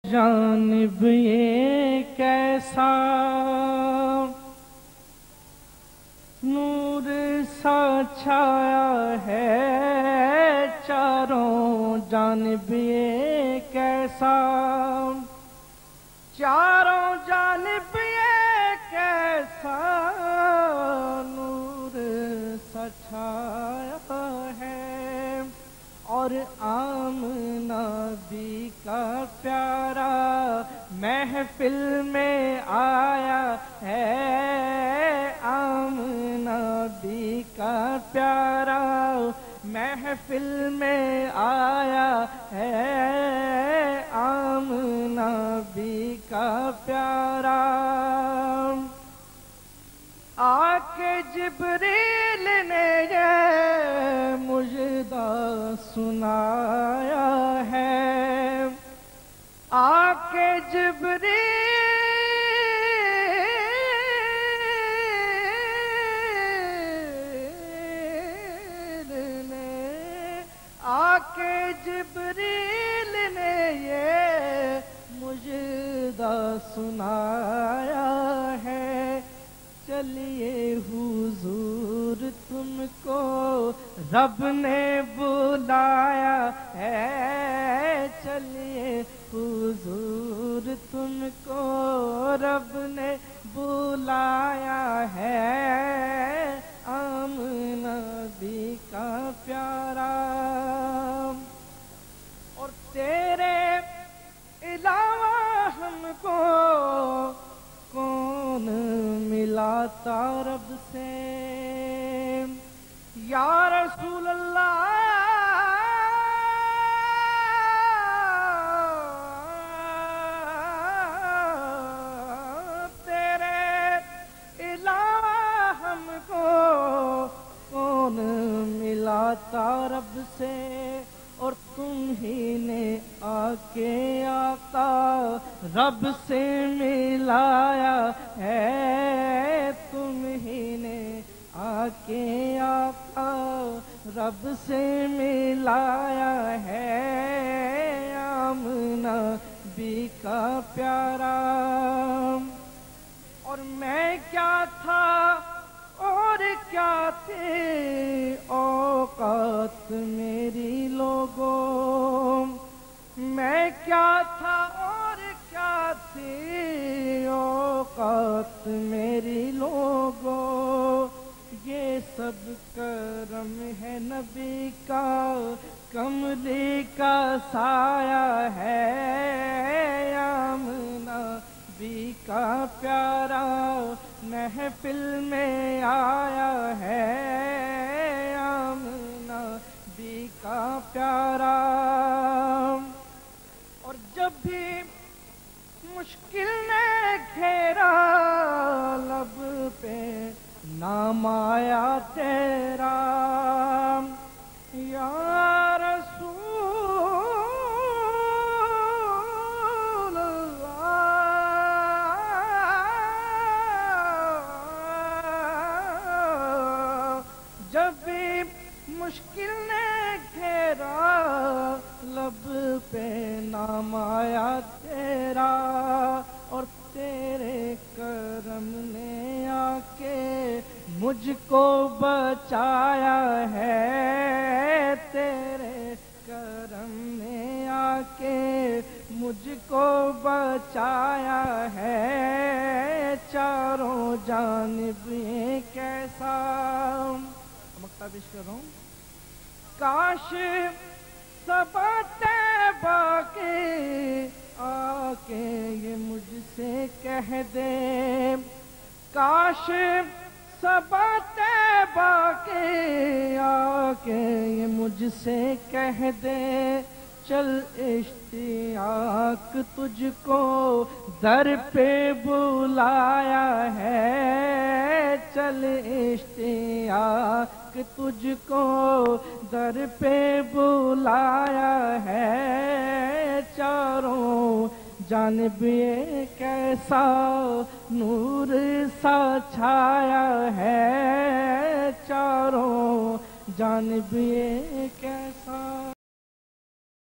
جانب یہ کیسا نور سا چھایا ہے، چاروں جانب یہ کیسا، چاروں جانب یہ کیسا نور سا چھایا ہے، اور آمنہ بھی کا پیارا محفل میں آیا ہے، آمنہ بھی کا پیارا محفل میں آیا ہے، آمنہ بھی کا پیارا۔ آ کے جبریل نے یہ مژدہ سنایا ہے، آ کے جبریل نے، آ کے جبریل نے یہ مژدہ سنایا ہے، چلیے حضور تم کو رب نے بلایا ہے، چلیے حضور تم کو رب نے بلایا ہے، آمنہ بھی کا پیارا۔ اور تیرے علاوہ ہم کو کون ملاتا رب سے، یا رسول اللہ تیرے علاوہ ہم کو کون ملاتا رب سے، اور تم ہی نے آ کے آقا رب سے ملایا ہے، تم ہی نے آ کے آقا رب سے ملایا ہے، آمنہ بھی کا پیارا۔ اور میں کیا تھا اور کیا تھی اوقات میری لوگوں، میں کیا تھا اور کیا تھی اوقات میری لوگوں، یہ سب کرم ہے نبی کا، کملی کا سایہ ہے، آمنہ بھی کا پیارا محفل میں آیا ہے، آمنہ بھی کا پیارا۔ اور جب بھی مشکل نے گھیرا لب پہ نام آیا تیرا، یا رسول اللہ، جب بھی مشکل نے گھیرا لب پہ نام آیا تیرا، اور تیرے کرم نے آ کے مجھ کو بچایا ہے، تیرے کرم نے آ کے مجھ کو بچایا ہے، چاروں جانب یہ کیسا مقطع پیش کر رہا ہوں، کاش صبا طیبہ کے آ کے یہ مجھ سے کہہ دے، کاش صبا طیبہ کے آ کے یہ مجھ سے کہہ دے، چل اشتیاق تجھ کو در پہ بلایا ہے، چل اشتیاق تجھ کو در پہ بلایا ہے، چاروں جانب یہ کیسا نور سا چھایا ہے، چاروں جانب یہ کیسا